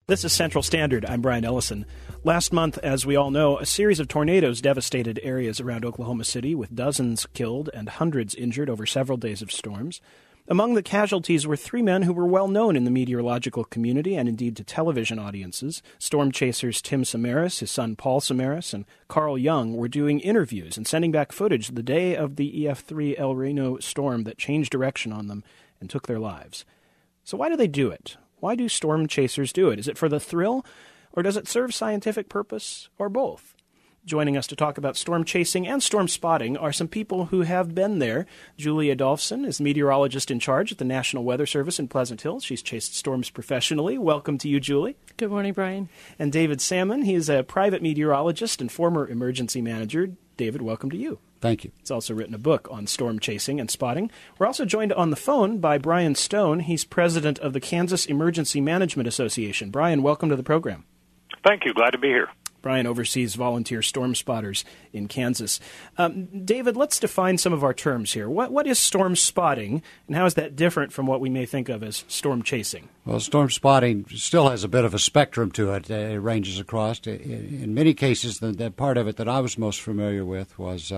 This is Central Standard. I'm Brian Ellison. Last month, as we all know, a series of tornadoes devastated areas around Oklahoma City, with dozens killed and hundreds injured over several days of storms. Among the casualties were three men who were well known in the meteorological community and indeed to television audiences. Storm chasers Tim Samaras, his son Paul Samaras, and Carl Young were doing interviews and sending back footage the day of the EF3 El Reno storm that changed direction on them and took their lives. So why do they do it? Why do storm chasers do it? Is it for the thrill, or does it serve scientific purpose, or both? Joining us to talk about storm chasing and storm spotting are some people who have been there. Julie Adolphson is meteorologist in charge at the National Weather Service in Pleasant Hill. She's chased storms professionally. Welcome to you, Julie. Good morning, Brian. And David Salmon. He is a private meteorologist and former emergency manager. David, welcome to you. Thank you. He's also written a book on storm chasing and spotting. We're also joined on the phone by Brian Stone. He's president of the Kansas Emergency Management Association. Brian, welcome to the program. Thank you. Glad to be here. Brian oversees volunteer storm spotters in Kansas. David, let's define some of our terms here. What is storm spotting, and how is that different from what we may think of as storm chasing? Well, storm spotting still has a bit of a spectrum to it. It ranges across. In many cases, the part of it that I was most familiar with was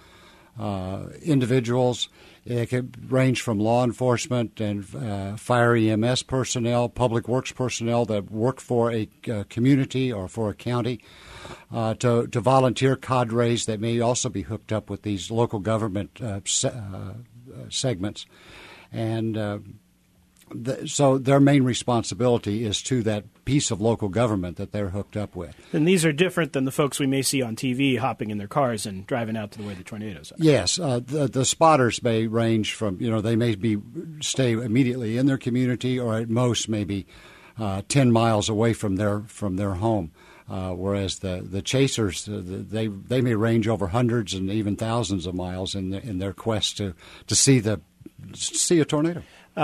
individuals. It could range from law enforcement and fire EMS personnel, public works personnel that work for a community or for a county, to volunteer cadres that may also be hooked up with these local government segments. And so their main responsibility is to that piece of local government that they're hooked up with. And these are different than the folks we may see on TV hopping in their cars and driving out to the way the tornadoes are. Yes. The spotters may range from, they may stay immediately in their community, or at most maybe 10 miles away from their home. Whereas the chasers, they may range over hundreds and even thousands of miles in their quest to see a tornado.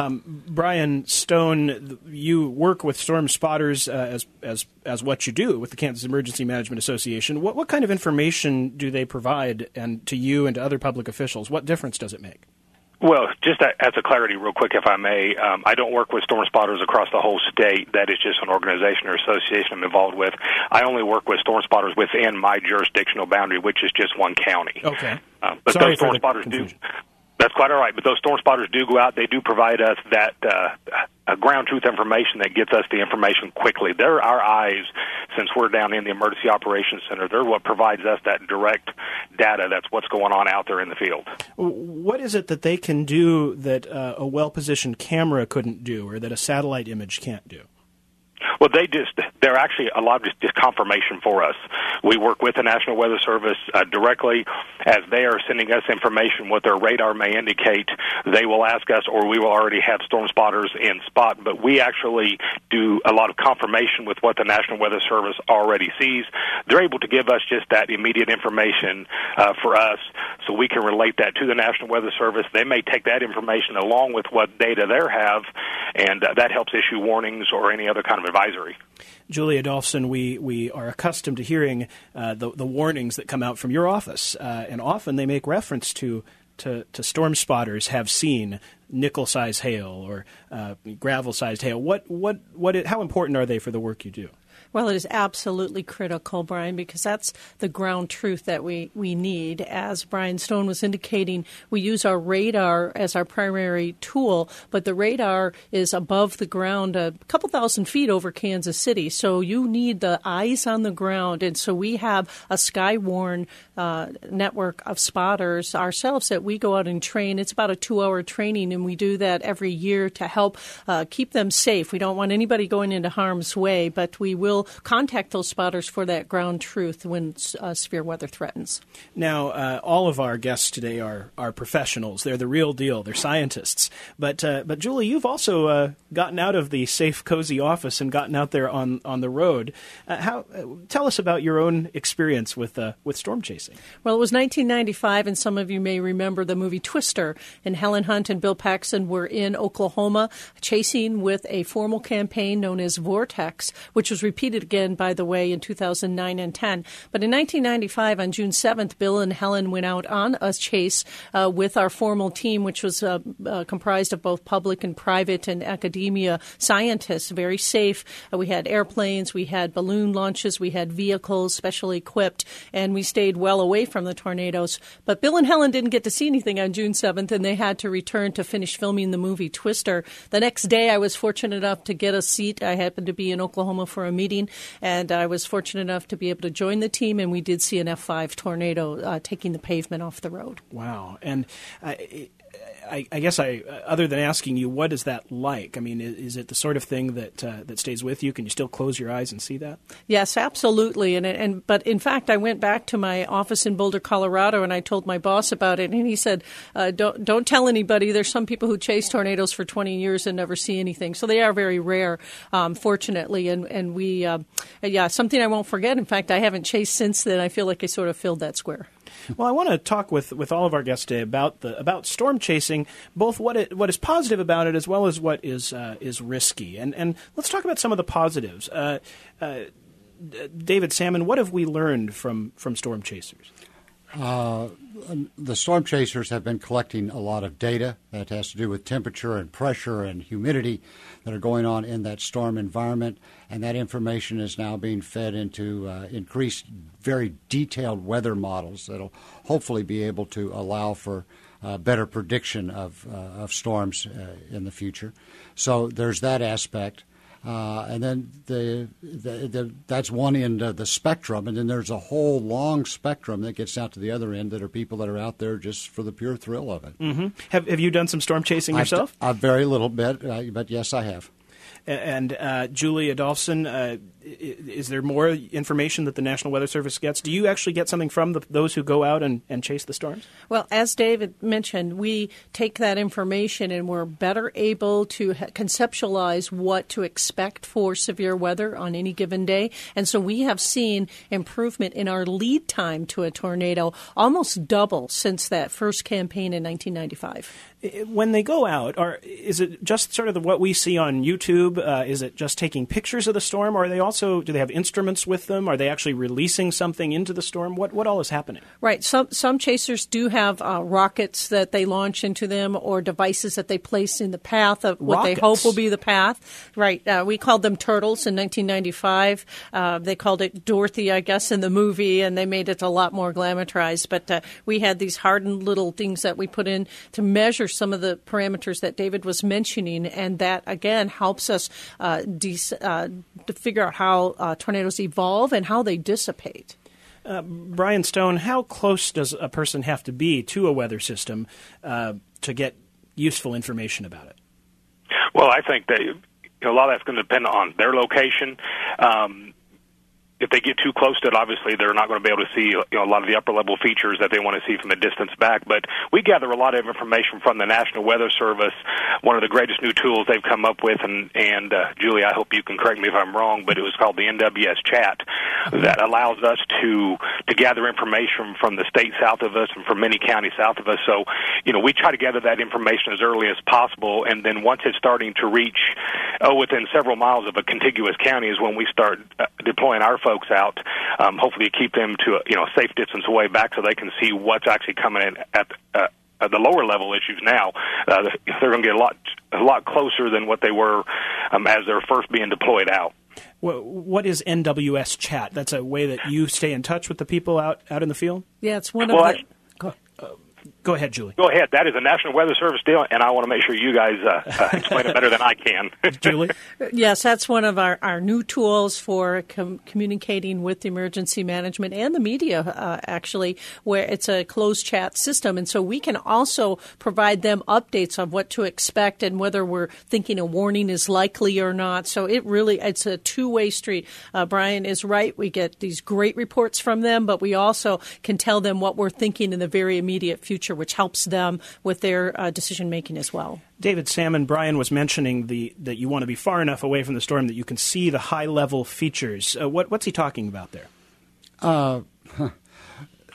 Brian Stone, you work with storm spotters as what you do with the Kansas Emergency Management Association. What kind of information do they provide to you and to other public officials? What difference does it make? Well, just as a clarity real quick, if I may, I don't work with storm spotters across the whole state. That is just an organization or association I'm involved with. I only work with storm spotters within my jurisdictional boundary, which is just one county. Okay. But Sorry those storm spotters confusion. That's quite all right, but those storm spotters do go out. They do provide us that ground truth information that gets us the information quickly. They're our eyes, since we're down in the Emergency Operations Center. They're what provides us that direct data. That's what's going on out there in the field. What is it that they can do that a well-positioned camera couldn't do, or that a satellite image can't do? Well, they're actually a lot of just confirmation for us. We work with the National Weather Service directly. As they are sending us information, what their radar may indicate, they will ask us, or we will already have storm spotters in spot. But we actually do a lot of confirmation with what the National Weather Service already sees. They're able to give us just that immediate information for us, so we can relate that to the National Weather Service. They may take that information along with what data they have, and that helps issue warnings or any other kind of advisory. Julie Adolphson, we are accustomed to hearing the warnings that come out from your office, and often they make reference to storm spotters have seen nickel-sized hail or gravel-sized hail. How important are they for the work you do? Well, it is absolutely critical, Brian, because that's the ground truth that we need. As Brian Stone was indicating, we use our radar as our primary tool, but the radar is above the ground a couple thousand feet over Kansas City. So you need the eyes on the ground. And so we have a Skywarn network of spotters ourselves that we go out and train. It's about a 2-hour training, and we do that every year to help keep them safe. We don't want anybody going into harm's way, but we will contact those spotters for that ground truth when severe weather threatens. Now, all of our guests today are professionals. They're the real deal. They're scientists. But Julie, you've also gotten out of the safe, cozy office and gotten out there on the road. Tell us about your own experience with storm chasing. Well, it was 1995, and some of you may remember the movie Twister, and Helen Hunt and Bill Paxson were in Oklahoma chasing with a formal campaign known as Vortex, which was repeated again, by the way, in 2009 and 10. But in 1995, on June 7th, Bill and Helen went out on a chase with our formal team, which was comprised of both public and private and academia scientists, very safe. We had airplanes, we had balloon launches, we had vehicles specially equipped, and we stayed well away from the tornadoes. But Bill and Helen didn't get to see anything on June 7th, and they had to return to finish filming the movie Twister. The next day, I was fortunate enough to get a seat. I happened to be in Oklahoma for a meeting, and I was fortunate enough to be able to join the team, and we did see an F5 tornado taking the pavement off the road. Wow. And I guess other than asking you, what is that like? I mean, is it the sort of thing that stays with you? Can you still close your eyes and see that? Yes, absolutely. But in fact, I went back to my office in Boulder, Colorado, and I told my boss about it, and he said, "Don't tell anybody. There's some people who chase tornadoes for 20 years and never see anything, so they are very rare, fortunately." And we, something I won't forget. In fact, I haven't chased since then. I feel like I sort of filled that square. Well, I want to talk with all of our guests today about storm chasing, both what is positive about it as well as what is risky. And let's talk about some of the positives. David Salmon, what have we learned from storm chasers? The storm chasers have been collecting a lot of data that has to do with temperature and pressure and humidity that are going on in that storm environment, and that information is now being fed into increased, very detailed weather models that will hopefully be able to allow for better prediction of storms in the future. So there's that aspect. And then that's one end of the spectrum, and then there's a whole long spectrum that gets out to the other end that are people that are out there just for the pure thrill of it. Mm-hmm. Have you done some storm chasing yourself? A very little bit, but yes, I have. And Julie Adolphson, is there more information that the National Weather Service gets? Do you actually get something from those who go out and chase the storms? Well, as David mentioned, we take that information and we're better able to conceptualize what to expect for severe weather on any given day. And so we have seen improvement in our lead time to a tornado, almost double since that first campaign in 1995. When they go out, is it just sort of what we see on YouTube? Is it just taking pictures of the storm, or are they do they have instruments with them? Are they actually releasing something into the storm? What all is happening? Right. Some chasers do have rockets that they launch into them, or devices that they place in the path of what they hope will be the path. Right. We called them turtles in 1995. They called it Dorothy, I guess, in the movie, and they made it a lot more glamorized. But we had these hardened little things that we put in to measure some of the parameters that David was mentioning, and that, again, helps us to figure out how tornadoes evolve and how they dissipate. Brian Stone, how close does a person have to be to a weather system to get useful information about it? Well, I think that a lot of that's going to depend on their location. If they get too close to it, obviously they're not going to be able to see a lot of the upper-level features that they want to see from a distance back. But we gather a lot of information from the National Weather Service. One of the greatest new tools they've come up with, and Julie, I hope you can correct me if I'm wrong, but it was called the NWS Chat, that allows us to gather information from the state south of us and from many counties south of us. So, we try to gather that information as early as possible, and then once it's starting to reach within several miles of a contiguous county is when we start deploying our folks out, hopefully keep them to a safe distance away back so they can see what's actually coming in at the lower level issues now. They're going to get a lot closer than what they were as they're first being deployed out. What is NWS Chat? That's a way that you stay in touch with the people out in the field? Yeah, it's one of the... Go ahead, Julie. Go ahead. That is a National Weather Service deal, and I want to make sure you guys explain it better than I can. Julie? Yes, that's one of our new tools for communicating with the emergency management and the media, actually, where it's a closed chat system. And so we can also provide them updates on what to expect and whether we're thinking a warning is likely or not. So it's a two-way street. Brian is right. We get these great reports from them, but we also can tell them what we're thinking in the very immediate future, which helps them with their decision-making as well. David Salmon, Brian was mentioning that you want to be far enough away from the storm that you can see the high-level features. What's he talking about there?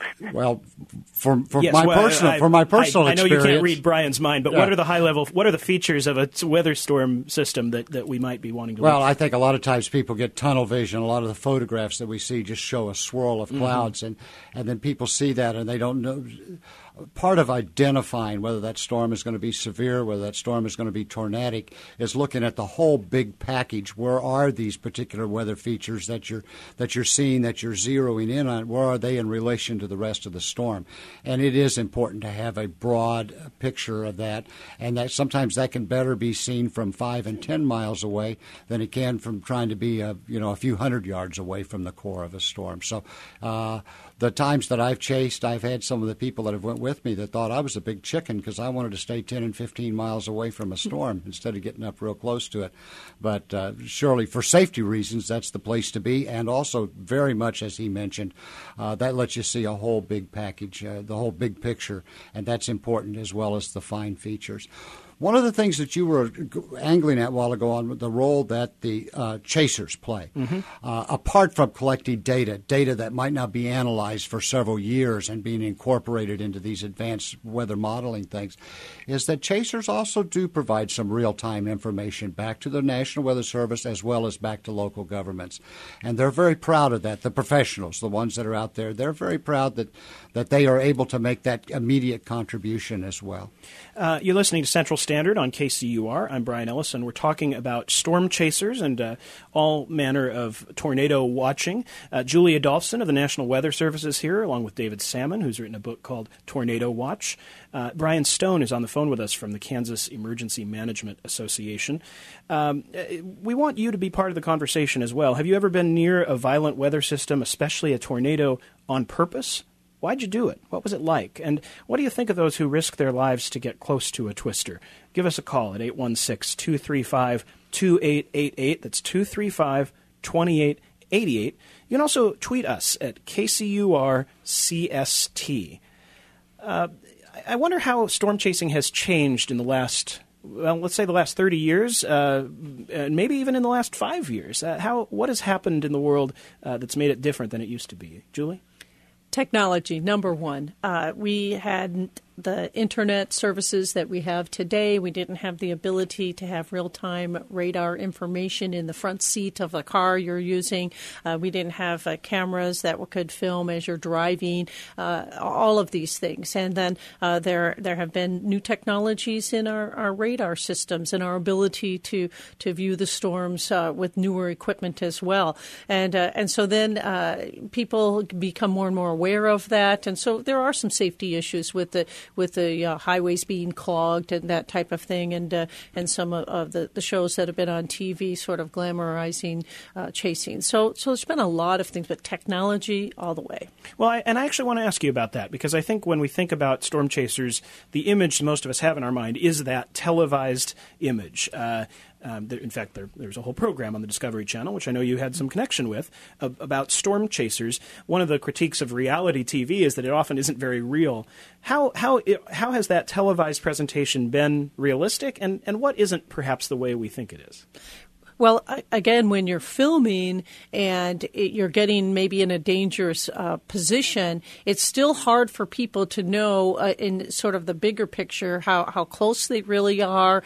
Well, for my personal I know experience, you can't read Brian's mind, but what are the features of a weather storm system that we might be wanting to Well, I think a lot of times people get tunnel vision. A lot of the photographs that we see just show a swirl of clouds, and then people see that and they don't know. Part of identifying whether that storm is going to be severe, whether that storm is going to be tornadic, is looking at the whole big package. Where are these particular weather features that you're seeing, that you're zeroing in on? Where are they in relation to the rest of the storm? And it is important to have a broad picture of that, and that sometimes that can better be seen from 5 and 10 miles away than it can from trying to be a few hundred yards away from the core of a storm. So the times that I've chased, I've had some of the people that have went with me that thought I was a big chicken because I wanted to stay 10 and 15 miles away from a storm instead of getting up real close to it. But surely for safety reasons, that's the place to be. And also very much, as he mentioned, that lets you see a whole big package, the whole big picture. And that's important as well as the fine features. One of the things that you were angling at a while ago on the role that the chasers play, apart from collecting data that might not be analyzed for several years and being incorporated into these advanced weather modeling things, is that chasers also do provide some real-time information back to the National Weather Service as well as back to local governments. And they're very proud of that. The professionals, the ones that are out there, they're very proud that they are able to make that immediate contribution as well. You're listening to Central Standard on KCUR. I'm Brian Ellison. We're talking about storm chasers and all manner of tornado watching. Julie Adolphson of the National Weather Service is here, along with David Salmon, who's written a book called Tornado Watch. Brian Stone is on the phone with us from the Kansas Emergency Management Association. We want you to be part of the conversation as well. Have you ever been near a violent weather system, especially a tornado, on purpose? Why'd you do it? What was it like? And what do you think of those who risk their lives to get close to a twister? Give us a call at 816-235-2888. That's 235-2888. You can also tweet us at KCUR-CST. I wonder how storm chasing has changed in the last, let's say the last 30 years, and maybe even in the last 5 years. What has happened in the world that's made it different than it used to be? Julie? Technology, number one. We had the internet services that we have today. We didn't have the ability to have real-time radar information in the front seat of the car you're using. We didn't have cameras that could film as you're driving, all of these things. And then there have been new technologies in our radar systems and our ability to view the storms with newer equipment as well. And so then people become more and more aware of that. And so there are some safety issues with the highways being clogged and that type of thing, and some of the shows that have been on TV sort of glamorizing chasing. So there's been a lot of things, but technology all the way. Well, I actually want to ask you about that, because I think when we think about storm chasers, the image most of us have in our mind is that televised image. In fact, there's a whole program on the Discovery Channel, which I know you had some connection with, about storm chasers. One of the critiques of reality TV is that it often isn't very real. How has that televised presentation been realistic, and what isn't perhaps the way we think it is? Well, again, when you're filming and you're getting maybe in a dangerous position, it's still hard for people to know in sort of the bigger picture how close they really are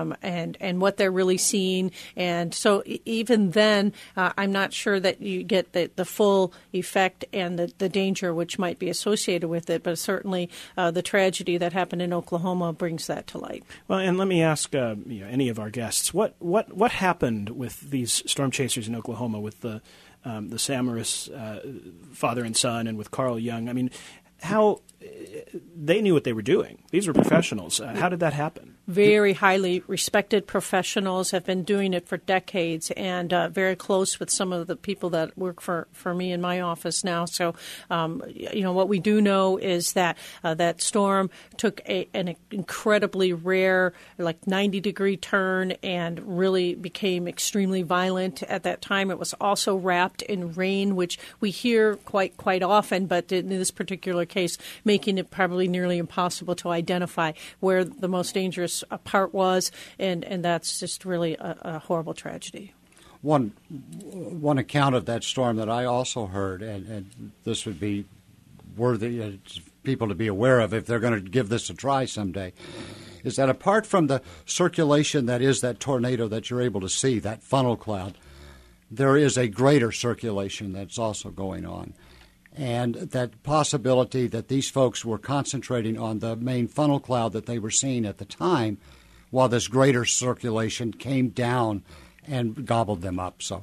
and what they're really seeing. And so even then, I'm not sure that you get the full effect and the danger which might be associated with it. But certainly the tragedy that happened in Oklahoma brings that to light. Well, and let me ask any of our guests, what happened with these storm chasers in Oklahoma, with the Samaras father and son, and with Carl Young? I mean, how they knew what they were doing. These were professionals. How did that happen? Very highly respected professionals, have been doing it for decades, and very close with some of the people that work for me in my office now. So, what we do know is that that storm took an incredibly rare, like 90-degree turn and really became extremely violent. At that time, it was also wrapped in rain, which we hear quite often, but in this particular case, making it probably nearly impossible to identify where the most dangerous part was, and that's just really a horrible tragedy. One account of that storm that I also heard, and this would be worthy people to be aware of if they're going to give this a try someday, is that apart from the circulation that is that tornado that you're able to see, that funnel cloud, there is a greater circulation that's also going on. And that possibility that these folks were concentrating on the main funnel cloud that they were seeing at the time, while this greater circulation came down and gobbled them up. So,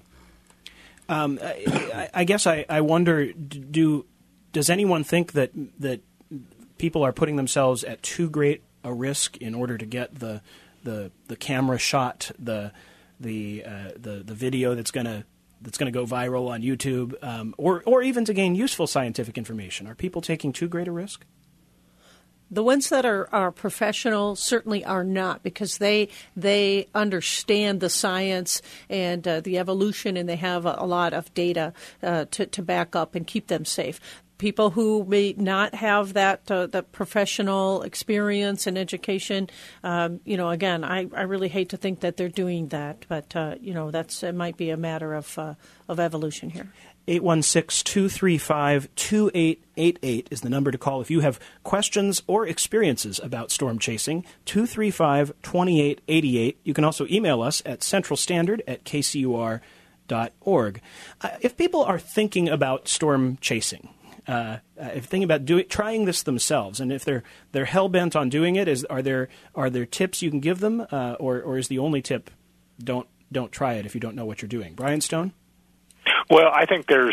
I guess I wonder, does anyone think that people are putting themselves at too great a risk in order to get the camera shot, the video that's going to go viral on YouTube, or even to gain useful scientific information? Are people taking too great a risk? The ones that are professional certainly are not, because they understand the science and the evolution, and they have a lot of data to back up and keep them safe. People who may not have that the professional experience and education, again, I really hate to think that they're doing that, but it might be a matter of evolution here. 816-235-2888 is the number to call if you have questions or experiences about storm chasing. 235-2888. You can also email us at centralstandard@kcur.org. If people are thinking about storm chasing, if thinking about trying this themselves, and if they're hell-bent on doing it, are there tips you can give them, or is the only tip don't try it if you don't know what you're doing? Brian Stone? Well, I think there's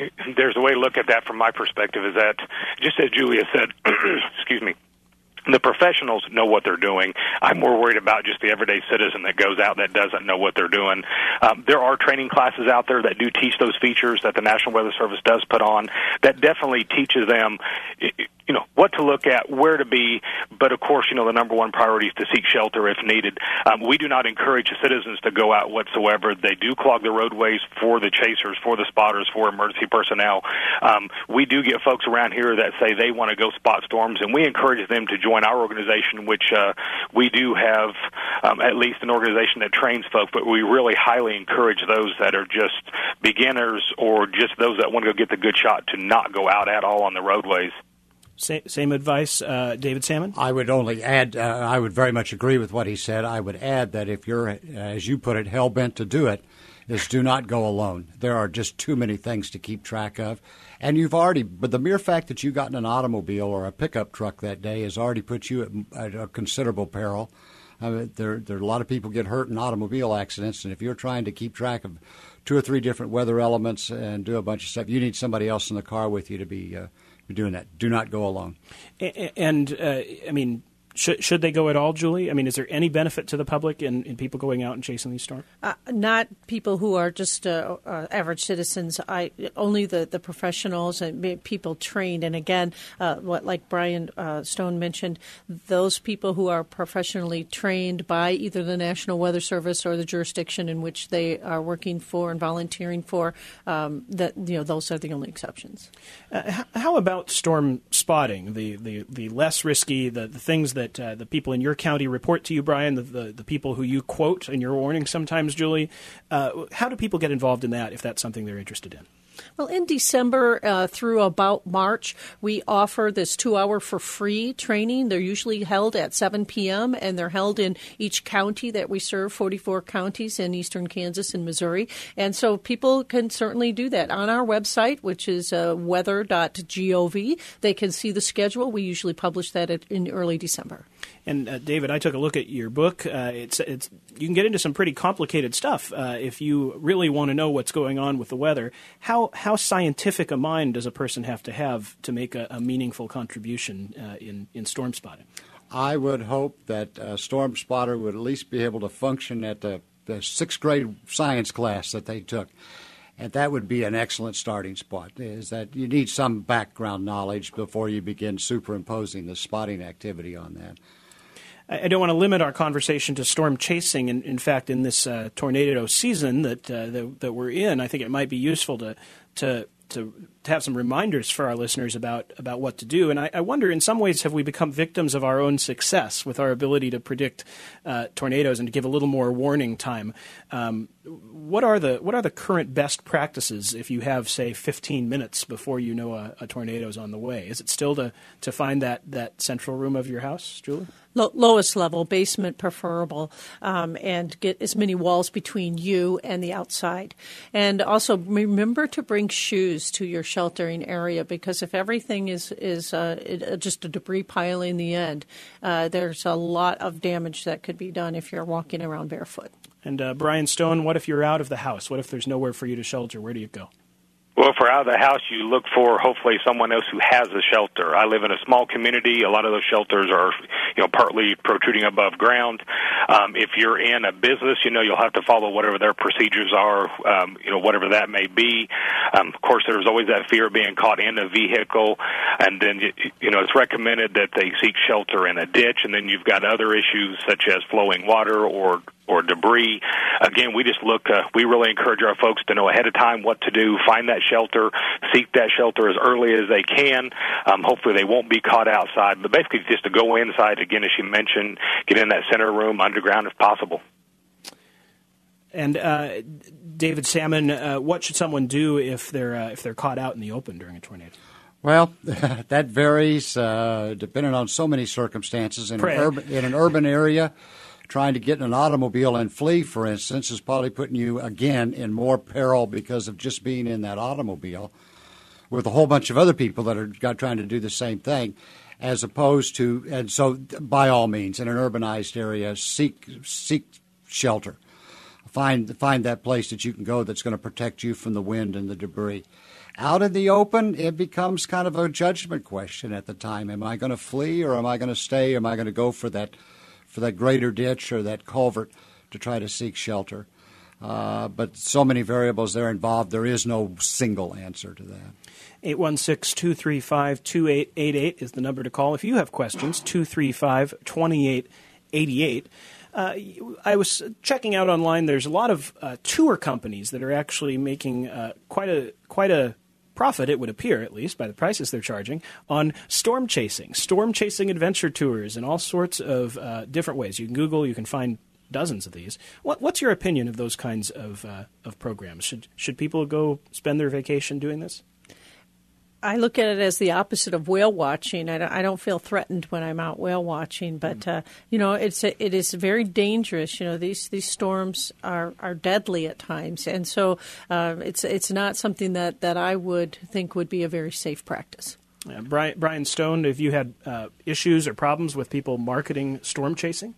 a way to look at that from my perspective, is that, just as Julia said, excuse me, the professionals know what they're doing. I'm more worried about just the everyday citizen that goes out that doesn't know what they're doing. There are training classes out there that do teach those features that the National Weather Service does put on that definitely teaches them, what to look at, where to be. But, of course, the number one priority is to seek shelter if needed. We do not encourage citizens to go out whatsoever. They do clog the roadways for the chasers, for the spotters, for emergency personnel. We do get folks around here that say they want to go spot storms, and we encourage them to join our organization, which we do have at least an organization that trains folks, but we really highly encourage those that are just beginners or just those that want to go get the good shot to not go out at all on the roadways. Same advice, David Salmon? I would only add, I would very much agree with what he said. I would add that if you're, as you put it, hell-bent to do it, is do not go alone. There are just too many things to keep track of. And but the mere fact that you got in an automobile or a pickup truck that day has already put you at a considerable peril. There are a lot of people get hurt in automobile accidents, and if you're trying to keep track of 2 or 3 different weather elements and do a bunch of stuff, you need somebody else in the car with you to be doing that. Do not go alone. And should they go at all, Julie? Is there any benefit to the public in people going out and chasing these storms? Not people who are just average citizens. Only the professionals and people trained. And again, like Brian Stone mentioned, those people who are professionally trained by either the National Weather Service or the jurisdiction in which they are working for and volunteering for, those are the only exceptions. How about storm spotting? The less risky, the things that the people in your county report to you, Brian, the people who you quote in your warnings sometimes, Julie. How do people get involved in that if that's something they're interested in? Well, in December through about March, we offer this 2-hour for free training. They're usually held at 7 p.m., and they're held in each county that we serve, 44 counties in eastern Kansas and Missouri. And so people can certainly do that. On our website, which is weather.gov, they can see the schedule. We usually publish that in early December. And David, I took a look at your book. It's you can get into some pretty complicated stuff if you really want to know what's going on with the weather. How scientific a mind does a person have to make a meaningful contribution in storm spotting? I would hope that a storm spotter would at least be able to function at the 6th grade science class that they took. And that would be an excellent starting spot, is that you need some background knowledge before you begin superimposing the spotting activity on that. I don't want to limit our conversation to storm chasing. In fact, in this tornado season that we're in, I think it might be useful to have some reminders for our listeners about what to do. And I wonder, in some ways, have we become victims of our own success with our ability to predict tornadoes and to give a little more warning time? what are the current best practices if you have, say, 15 minutes before you know a tornado is on the way? Is it still to find that central room of your house, Julie? Lowest level, basement preferable, and get as many walls between you and the outside. And also remember to bring shoes to your sheltering area, because if everything is just a debris pile in the end, there's a lot of damage that could be done if you're walking around barefoot. And Brian Stone, what if you're out of the house? What if there's nowhere for you to shelter? Where do you go? Well, if we're out of the house, you look for hopefully someone else who has a shelter. I live in a small community. A lot of those shelters are, partly protruding above ground. If you're in a business, you'll have to follow whatever their procedures are, whatever that may be. Of course, there's always that fear of being caught in a vehicle, and then, it's recommended that they seek shelter in a ditch, and then you've got other issues such as flowing water or debris. Again, we just we really encourage our folks to know ahead of time what to do, find that shelter, seek that shelter as early as they can. Hopefully they won't be caught outside, but basically just to go inside, again, as you mentioned, get in that center room, underground if possible. And David Salmon, what should someone do if they're caught out in the open during a tornado? Well, that varies depending on so many circumstances. In an urban area, trying to get in an automobile and flee, for instance, is probably putting you, again, in more peril because of just being in that automobile with a whole bunch of other people that are trying to do the same thing, as opposed to, and so by all means, in an urbanized area, seek shelter. Find that place that you can go that's going to protect you from the wind and the debris. Out in the open, it becomes kind of a judgment question at the time. Am I going to flee, or am I going to stay? Am I going to go for that greater ditch or that culvert to try to seek shelter? But so many variables there involved, there is no single answer to that. 816-235-2888 is the number to call. If you have questions, 235-2888. I was checking out online. There's a lot of tour companies that are actually making quite a profit, it would appear, at least by the prices they're charging, on storm chasing adventure tours in all sorts of different ways. You can Google, you can find dozens of these. What's your opinion of those kinds of programs? Should people go spend their vacation doing this? I look at it as the opposite of whale watching. I don't feel threatened when I'm out whale watching, but it is very dangerous. These storms are deadly at times, and so it's not something that I would think would be a very safe practice. Brian Stone, have you had issues or problems with people marketing storm chasing?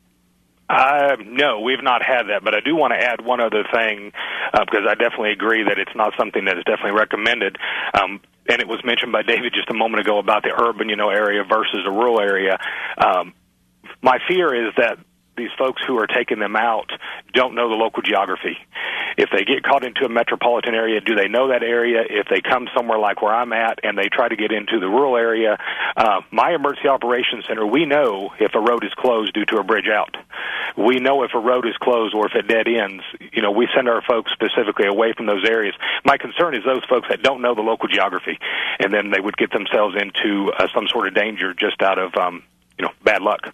No, we've not had that, but I do want to add one other thing, because I definitely agree that it's not something that is definitely recommended. And it was mentioned by David just a moment ago about the urban, area versus a rural area. My fear is that these folks who are taking them out don't know the local geography. If they get caught into a metropolitan area, do they know that area? If they come somewhere like where I'm at and they try to get into the rural area, my emergency operations center, we know if a road is closed due to a bridge out. We know if a road is closed or if it dead ends. We send our folks specifically away from those areas. My concern is those folks that don't know the local geography, and then they would get themselves into some sort of danger just out of, bad luck.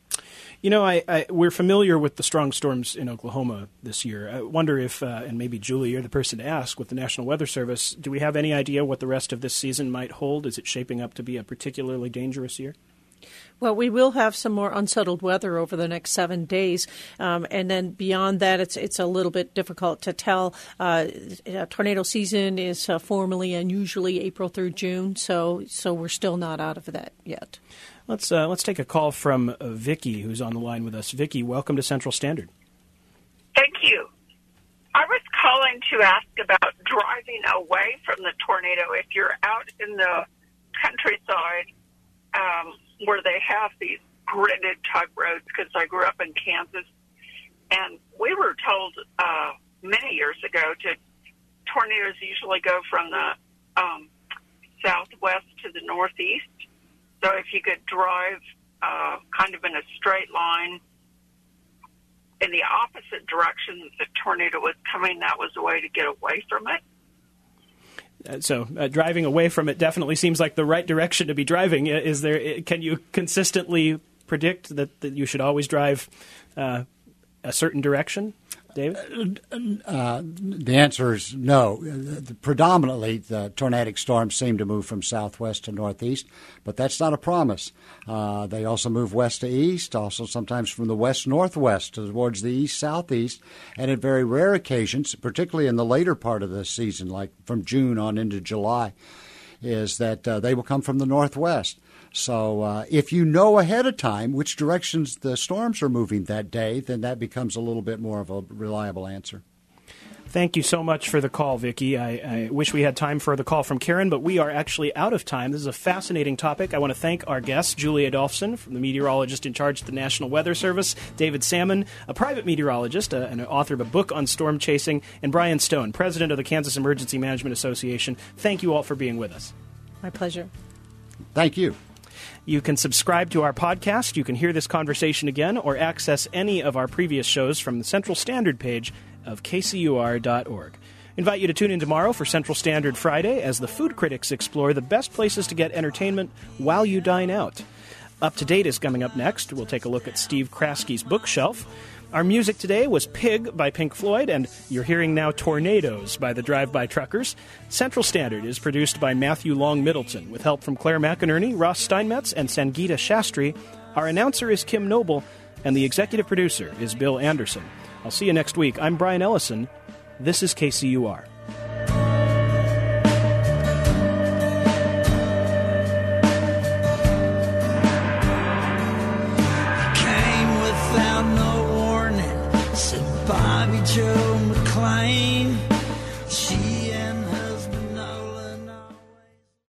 We're familiar with the strong storms in Oklahoma this year. I wonder if, and maybe Julie, you're the person to ask with the National Weather Service, do we have any idea what the rest of this season might hold? Is it shaping up to be a particularly dangerous year? Well, we will have some more unsettled weather over the next 7 days, and then beyond that, it's a little bit difficult to tell. Tornado season is formally and usually April through June, so we're still not out of that yet. Let's take a call from Vicki, who's on the line with us. Vicki, welcome to Central Standard. Thank you. I was calling to ask about driving away from the tornado. If you're out in the countryside where they have these gridded tug roads, because I grew up in Kansas, and we were told many years ago tornadoes usually go from the southwest to the northeast. So if you could drive kind of in a straight line in the opposite direction that the tornado was coming, that was a way to get away from it. So driving away from it definitely seems like the right direction to be driving. Can you consistently predict that you should always drive a certain direction? David? The answer is no. Predominantly, the tornadic storms seem to move from southwest to northeast, but that's not a promise. They also move west to east, also sometimes from the west-northwest towards the east-southeast, and at very rare occasions, particularly in the later part of the season, like from June on into July, is that they will come from the northwest. So if you know ahead of time which directions the storms are moving that day, then that becomes a little bit more of a reliable answer. Thank you so much for the call, Vicki. I wish we had time for the call from Karen, but we are actually out of time. This is a fascinating topic. I want to thank our guests, Julie Adolphson, from the meteorologist in charge of the National Weather Service, David Salmon, a private meteorologist and an author of a book on storm chasing, and Brian Stone, president of the Kansas Emergency Management Association. Thank you all for being with us. My pleasure. Thank you. You can subscribe to our podcast. You can hear this conversation again or access any of our previous shows from the Central Standard page of kcur.org. Invite you to tune in tomorrow for Central Standard Friday as the food critics explore the best places to get entertainment while you dine out. Up to Date is coming up next. We'll take a look at Steve Kraski's bookshelf. Our music today was Pig by Pink Floyd, and you're hearing now Tornadoes by the Drive-By Truckers. Central Standard is produced by Matthew Long Middleton, with help from Claire McInerney, Ross Steinmetz, and Sangeeta Shastri. Our announcer is Kim Noble, and the executive producer is Bill Anderson. I'll see you next week. I'm Brian Ellison. This is KCUR. Bobby Joe McClain.